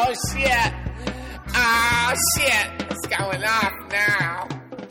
Oh, shit. Oh, shit. It's going off now.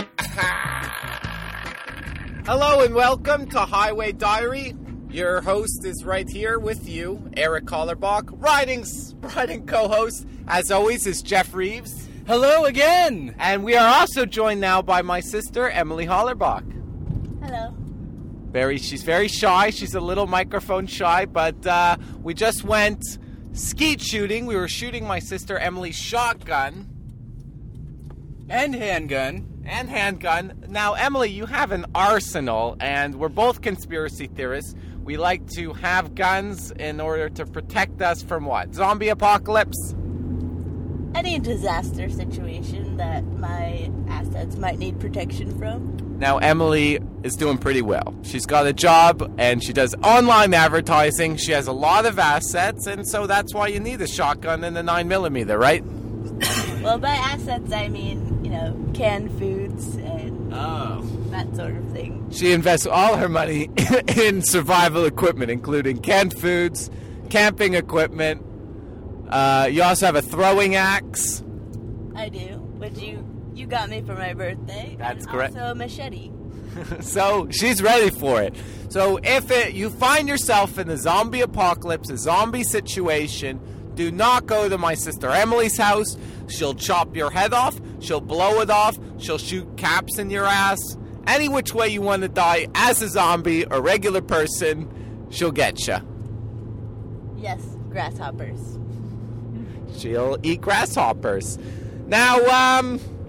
Hello and welcome to Highway Diary. Your host is right here with you, Eric Collerbach. Riding co-host, as always, is Jeff Reeves. Hello again. And we are also joined now by my sister, Emily Hollerbach. Hello. She's very shy. She's a little microphone shy, but we just went skeet shooting. We were shooting my sister Emily's shotgun. And handgun. Now, Emily, you have an arsenal, and we're both conspiracy theorists. We like to have guns in order to protect us from what? Zombie apocalypse? Any disaster situation that my assets might need protection from. Now, Emily is doing pretty well. She's got a job, and she does online advertising. She has a lot of assets, and so that's why you need a shotgun and a 9mm, right? Well, by assets, I mean, canned foods and that sort of thing. She invests all her money in survival equipment, including canned foods, camping equipment. You also have a throwing axe. I do, which you got me for my birthday. That's and correct. Also a machete. So she's ready for it. So if you find yourself in a zombie apocalypse, a zombie situation, do not go to my sister Emily's house. She'll chop your head off. She'll blow it off. She'll shoot caps in your ass. Any which way you want to die, as a zombie or regular person, she'll get you. Yes, grasshoppers. She'll eat grasshoppers. Now,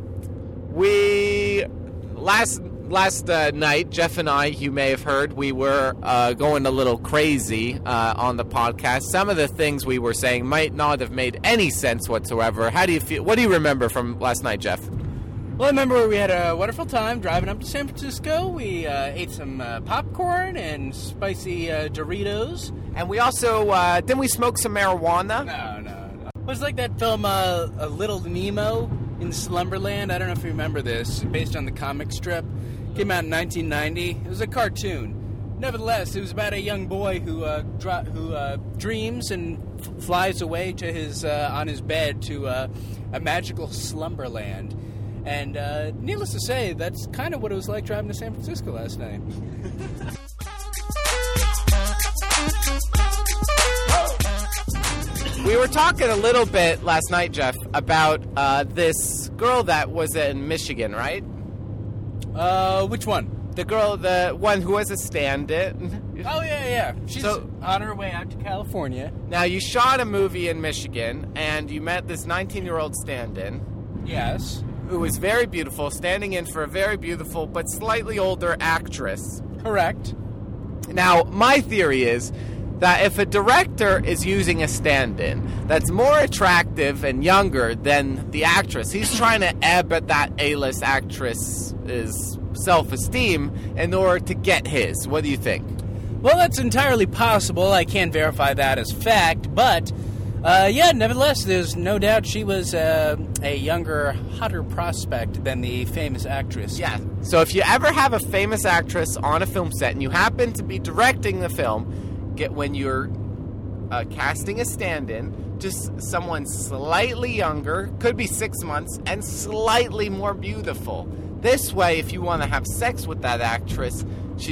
last night, Jeff and I, you may have heard, we were going a little crazy on the podcast. Some of the things we were saying might not have made any sense whatsoever. How do you feel? What do you remember from last night, Jeff? Well, I remember we had a wonderful time driving up to San Francisco. We ate some popcorn and spicy Doritos. And we also, didn't we smoke some marijuana? No. It was like that film, A Little Nemo in Slumberland. I don't know if you remember this. Based on the comic strip. Came out in 1990. It was a cartoon. Nevertheless, it was about a young boy who dreams and flies away to his on his bed to a magical slumberland. And needless to say, that's kind of what it was like driving to San Francisco last night. We were talking a little bit last night, Jeff, about this girl that was in Michigan, right? Which one? The one who was a stand-in. Oh, yeah. She's on her way out to California. Now, you shot a movie in Michigan, and you met this 19-year-old stand-in. Yes. Who was very beautiful, standing in for a very beautiful but slightly older actress. Correct. Now, my theory is that if a director is using a stand-in that's more attractive and younger than the actress, he's trying to ebb at that A-list actress's self-esteem in order to get his. What do you think? Well, that's entirely possible. I can't verify that as fact, but nevertheless, there's no doubt she was a younger, hotter prospect than the famous actress. Yeah. So if you ever have a famous actress on a film set and you happen to be directing the film, when you're casting a stand-in, just someone slightly younger, could be 6 months, and slightly more beautiful. This way, if you want to have sex with that actress,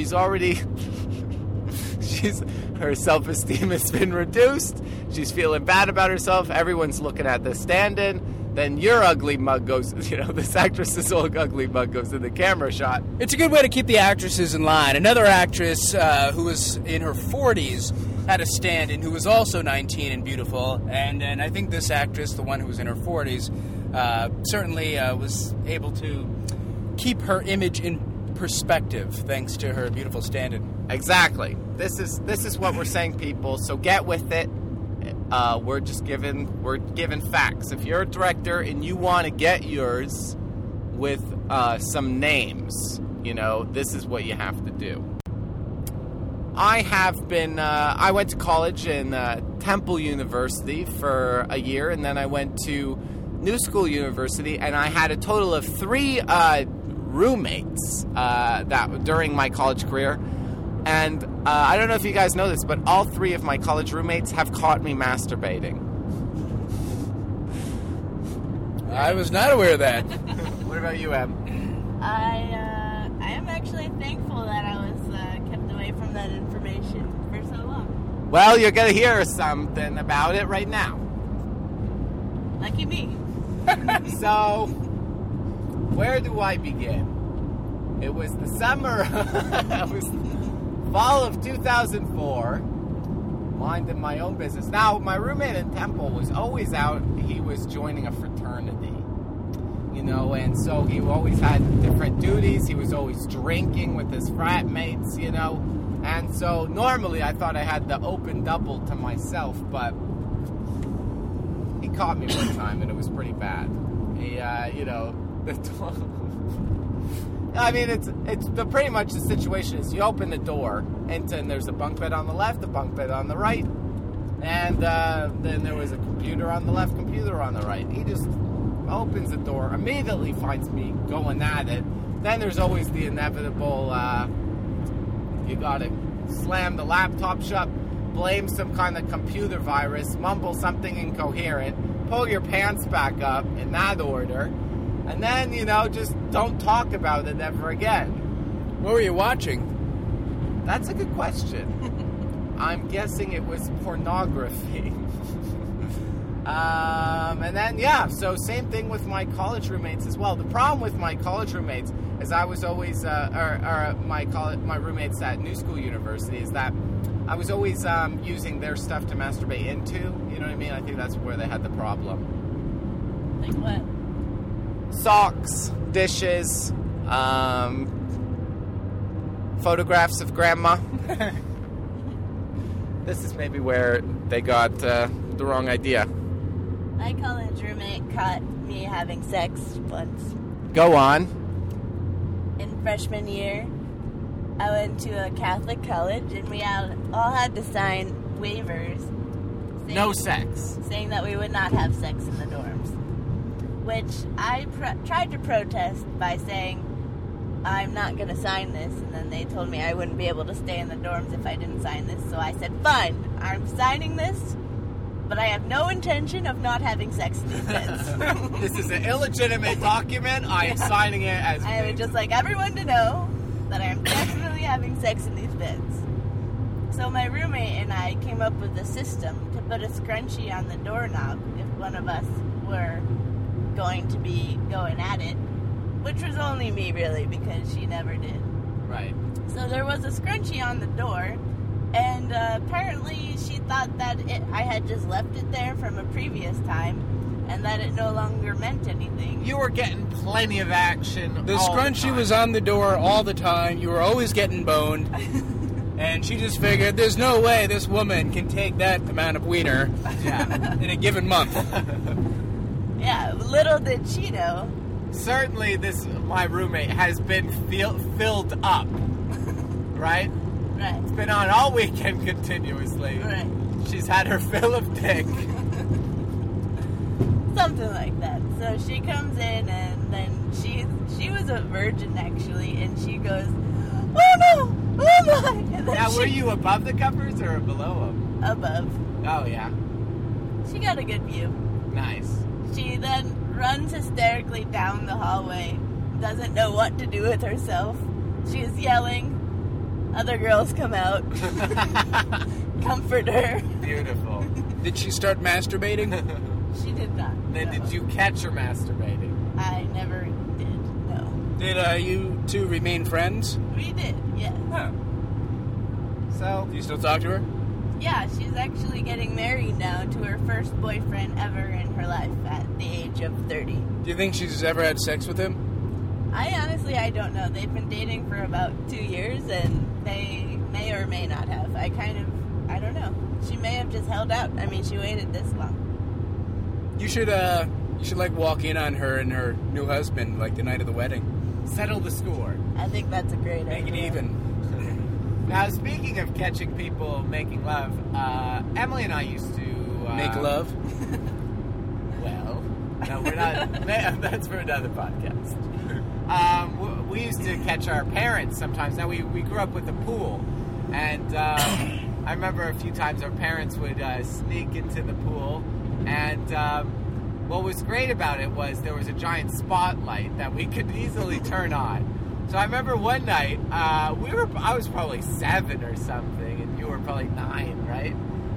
her self-esteem has been reduced, she's feeling bad about herself, everyone's looking at the stand-in, then your ugly mug goes, this actress's ugly mug goes in the camera shot. It's a good way to keep the actresses in line. Another actress who was in her 40s had a stand-in who was also 19 and beautiful, and I think this actress, the one who was in her 40s, certainly was able to keep her image in perspective thanks to her beautiful stand-in. Exactly. This is what we're saying, people, so get with it. We're given facts. If you're a director and you want to get yours with some names, this is what you have to do. I went to college in Temple University for a year, and then I went to New School University, and I had a total of 3 roommates that during my college career. And I don't know if you guys know this, but all 3 of my college roommates have caught me masturbating. I was not aware of that. What about you, Em? I am actually thankful that I was kept away from that information for so long. Well, you're going to hear something about it right now. Lucky me. So, where do I begin? It was the summer, it was fall of 2004, minding my own business. Now, my roommate in Temple was always out. He was joining a fraternity, you know, and so he always had different duties. He was always drinking with his frat mates, you know, and so normally I thought I had the open double to myself, but he caught me one time and it was pretty bad. He, you know, I mean, it's pretty much the situation is you open the door and there's a bunk bed on the left, a bunk bed on the right, and then there was a computer on the left, computer on the right. He just opens the door, immediately finds me going at it. Then there's always the inevitable, you gotta slam the laptop shut, blame some kind of computer virus, mumble something incoherent, pull your pants back up in that order, and then, you know, just don't talk about it ever again. What were you watching? That's a good question. I'm guessing it was pornography. And then, yeah, so same thing with my college roommates as well. The problem with my college roommates is I was always, my roommates at New School University is that I was always using their stuff to masturbate into. You know what I mean? I think that's where they had the problem. Like what? Socks, dishes, photographs of grandma. This is maybe where they got the wrong idea. My college roommate caught me having sex once. Go on. In freshman year, I went to a Catholic college, and we all had to sign waivers. No sex. Saying that we would not have sex in the dorms. Which I tried to protest by saying, I'm not going to sign this, and then they told me I wouldn't be able to stay in the dorms if I didn't sign this, so I said, fine, I'm signing this, but I have no intention of not having sex in these beds. This is an illegitimate document. I am signing it as... I would just like everyone to know that I am definitely having sex in these beds. So my roommate and I came up with a system to put a scrunchie on the doorknob if one of us were going to be going at it, which was only me really because she never did. Right. So there was a scrunchie on the door, and apparently she thought that I had just left it there from a previous time and that it no longer meant anything. You were getting plenty of action. The scrunchie was on the door all the time. You were always getting boned. And she just figured there's no way this woman can take that amount of wiener in a given month. Yeah, little did she know. Certainly my roommate has been filled up, right? Right. It's been on all weekend continuously. Right. She's had her fill of dick. Something like that. So she comes in, and then she was a virgin actually, and she goes, "Oh no! Oh my!" And then Now, were you above the covers or below them? above? Oh yeah, She got a good view. nice. She then runs hysterically down the hallway, doesn't know what to do with herself. She's yelling. Other girls come out, comfort her. Beautiful. Did she start masturbating? She did not. Then no. did you catch her masturbating? I never did, no. Did you two remain friends? We did, yes. Huh. So, Do you still talk to her? Yeah, she's actually getting married now to her first boyfriend ever in her life at the age of 30. Do you think she's ever had sex with him? I don't know. They've been dating for about 2 years, and they may or may not have. I don't know. She may have just held out. I mean, she waited this long. You should like walk in on her and her new husband like the night of the wedding. settle the score. I think that's a great idea. Make it even. Now, speaking of catching people making love, Emily and I used to... Make love? Well, no, we're not... That's for another podcast. We used to catch our parents sometimes. Now, we grew up with a pool, and I remember a few times our parents would sneak into the pool, and what was great about it was there was a giant spotlight that we could easily turn on. So I remember one night, I was probably 7 or something, and you were probably 9, right?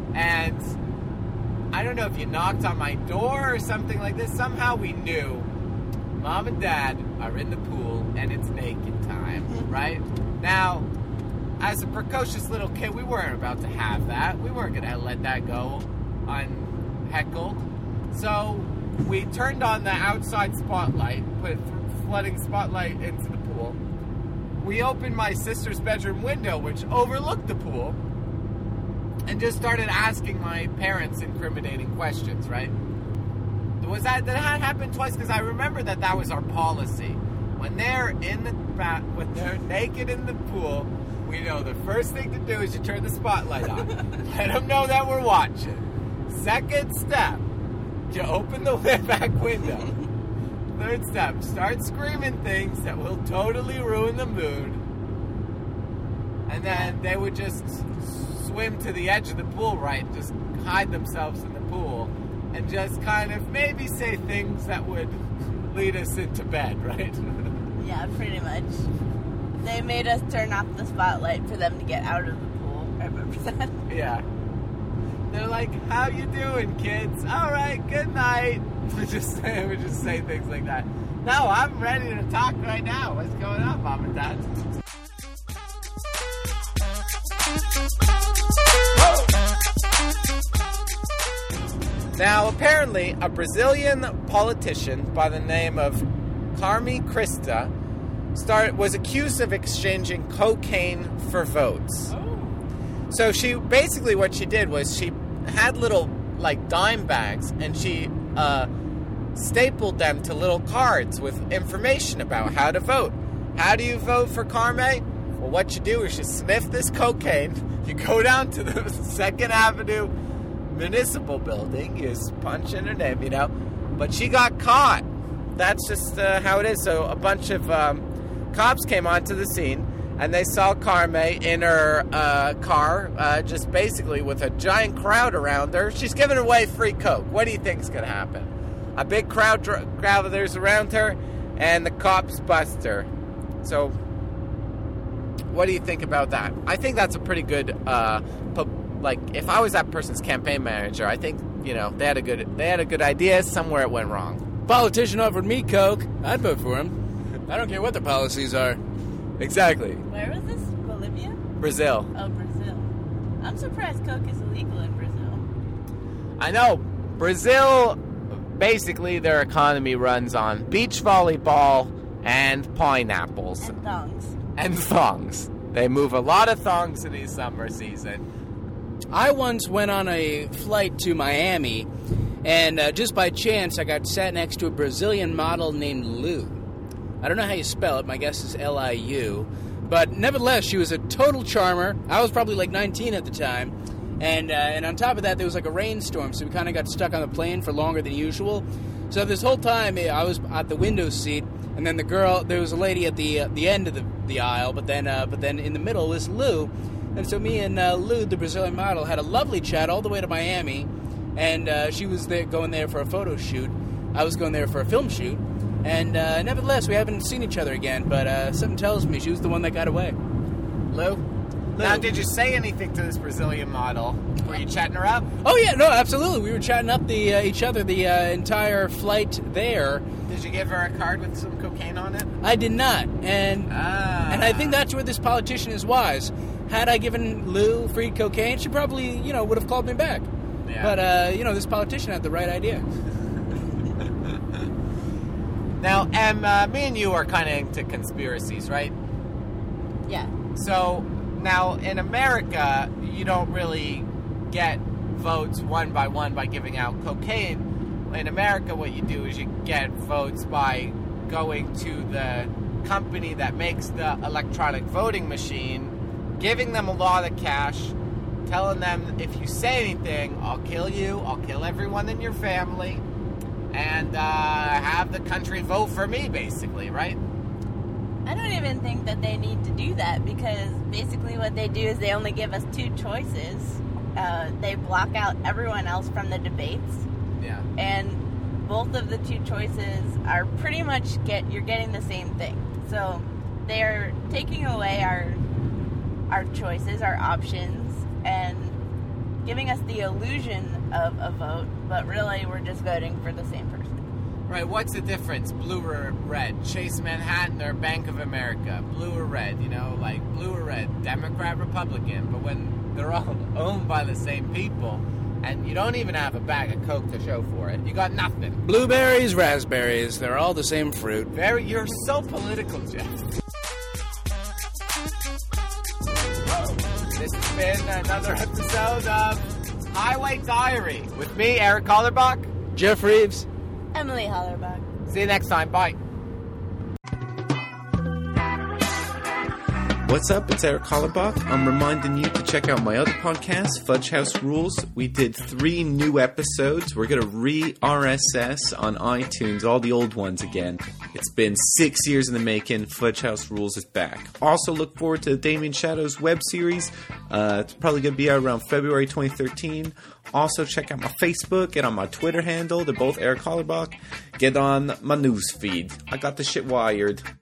And I don't know if you knocked on my door or something like this. Somehow we knew Mom and Dad are in the pool, and it's naked time, right? Now, as a precocious little kid, we weren't about to have that. We weren't going to let that go unheckled. So we turned on the outside spotlight, put flooding spotlight into the pool. We opened my sister's bedroom window, which overlooked the pool, and just started asking my parents incriminating questions, right? Did that happen twice? Because I remember that was our policy. When they're when they're naked in the pool, we know the first thing to do is you turn the spotlight on. Let them know that we're watching. Second step, you open the back window. Third step, start screaming things that will totally ruin the mood. And then they would just swim to the edge of the pool, right? Just hide themselves in the pool. And just kind of maybe say things that would lead us into bed, right? Yeah, pretty much. They made us turn off the spotlight for them to get out of the pool. I remember that. Yeah. They're like, how you doing, kids? All right, good night. We just say things like that. No, I'm ready to talk right now. What's going on, Mom and Dad? Now, apparently, a Brazilian politician by the name of Carme Krista was accused of exchanging cocaine for votes. Oh. So what she did was she had little, like, dime bags, and she stapled them to little cards with information about how to vote. How do you vote for Carme? Well, what you do is you sniff this cocaine, you go down to the 2nd Avenue Municipal Building, you punch in her name, but she got caught. That's just how it is. So a bunch of cops came onto the scene, and they saw Carme in her car, just basically with a giant crowd around her. She's giving away free coke. What do you think is going to happen? A big crowd gathers around her, and the cops bust her. So, what do you think about that? I think that's a pretty good, if I was that person's campaign manager, I think, they had a good idea. Somewhere it went wrong. Politician offered me coke, I'd vote for him. I don't care what their policies are. Exactly. Where was this? Bolivia? Brazil. Oh, Brazil. I'm surprised coke is illegal in Brazil. I know. Brazil, basically, their economy runs on beach volleyball and pineapples. And thongs. And thongs. They move a lot of thongs in the summer season. I once went on a flight to Miami, and just by chance, I got sat next to a Brazilian model named Lou. I don't know how you spell it. My guess is Liu. But nevertheless, she was a total charmer. I was probably like 19 at the time. And on top of that, there was like a rainstorm, so we kind of got stuck on the plane for longer than usual. So this whole time, I was at the window seat, and then there was a lady at the end of the aisle, but then in the middle was Lou. And so me and Lou, the Brazilian model, had a lovely chat all the way to Miami. And she was going there for a photo shoot. I was going there for a film shoot. And nevertheless, we haven't seen each other again, but something tells me she was the one that got away. Lou? Now, did you say anything to this Brazilian model? Were you chatting her up? Oh, yeah, no, absolutely. We were chatting up each other the entire flight there. Did you give her a card with some cocaine on it? I did not. And I think that's where this politician is wise. Had I given Lou free cocaine, she probably, would have called me back. Yeah. But, this politician had the right idea. Now, me and you are kind of into conspiracies, right? Yeah. So, now, in America, you don't really get votes one by one by giving out cocaine. In America, what you do is you get votes by going to the company that makes the electronic voting machine, giving them a lot of cash, telling them, if you say anything, I'll kill you, I'll kill everyone in your family, and have the country vote for me, basically, right? I don't even think that they need to do that, because basically what they do is they only give us 2 choices. They block out everyone else from the debates. Yeah. And both of the two choices are pretty much you're getting the same thing. So they're taking away our choices, our options, and giving us the illusion of a vote, but really we're just voting for the same person. Right, what's the difference? Blue or red? Chase Manhattan or Bank of America? Blue or red? You know, like blue or red? Democrat, Republican. But when they're all owned by the same people, and you don't even have a bag of Coke to show for it, you got nothing. Blueberries, raspberries, they're all the same fruit. You're so political, Jeff. This has been another episode of Highway Diary with me, Eric Hollerbach. Jeff Reeves. Emily Hollerbach. See you next time. Bye. What's up? It's Eric Hollerbach. I'm reminding you to check out my other podcast, Fudge House Rules. We did 3 new episodes. We're going to re-RSS on iTunes, all the old ones again. It's been 6 years in the making. Fudge House Rules is back. Also look forward to the Damien Shadows web series. It's probably going to be out around February 2013. Also check out my Facebook, get on my Twitter handle. They're both Eric Hollerbach. Get on my news feed. I got the shit wired.